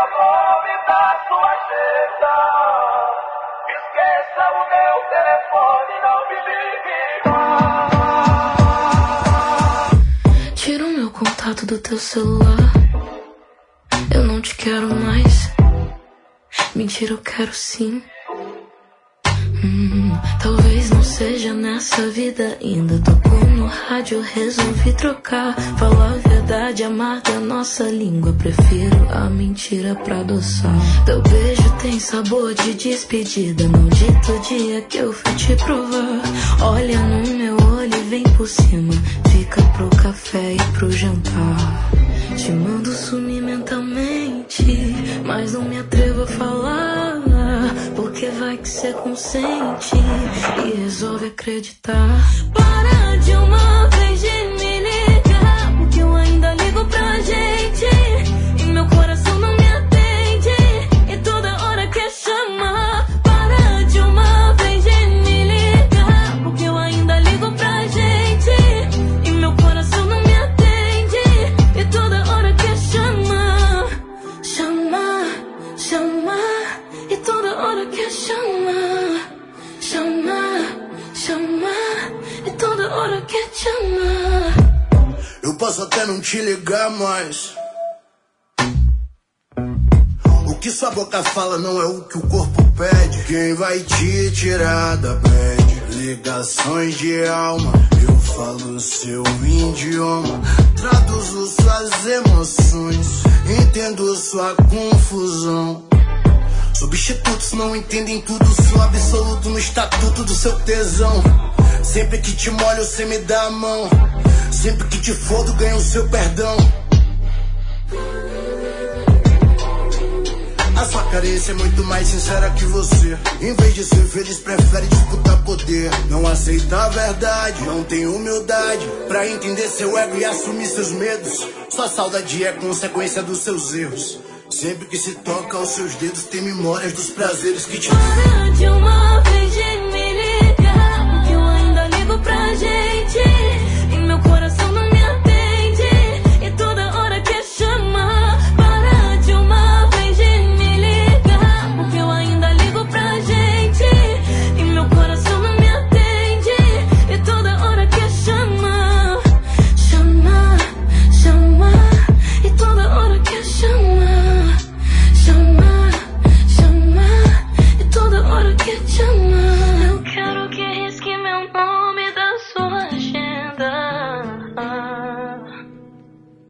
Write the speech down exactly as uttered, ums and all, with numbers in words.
o nome da sua agenda. Esqueça o meu telefone, não me ligue mais. Tira o meu contato do teu celular. Eu não te quero mais. Mentira, eu quero sim. Hum, talvez não seja nessa vida ainda. Tocou no rádio, resolvi trocar. Falar a verdade, amar da nossa língua. Prefiro a mentira pra adoçar. Teu beijo tem sabor de despedida. Maldito dia que eu fui te provar. Olha no meu olho e vem por cima. Fica pro café e pro jantar. Te mando sumir mentalmente, mas não me atrevo a falar, porque vai que cê consente e resolve acreditar. Para de uma vez de me ligar, porque eu ainda ligo pra gente e meu coração não me atende e toda hora quer chamar. Para de uma vez de me ligar, porque eu ainda ligo pra gente e meu coração não me atende e toda hora quer chamar. Chamar, chamar e toda hora quer chamar. Chamar, chamar e toda hora quer te amar. Eu posso até não te ligar, mas o que sua boca fala não é o que o corpo pede. Quem vai te tirar da bad? Ligações de alma, eu falo seu idioma, traduzo suas emoções, entendo sua confusão. Substitutos não entendem tudo, sou absoluto no estatuto do seu tesão. Sempre que te molho, cê me dá a mão. Sempre que te fodo, ganho o seu perdão. A sua carência é muito mais sincera que você. Em vez de ser feliz, prefere disputar poder. Não aceita a verdade, não tem humildade pra entender seu ego e assumir seus medos. Sua saudade é consequência dos seus erros. Sempre que se toca aos seus dedos, tem memórias dos prazeres que te... Para de uma vez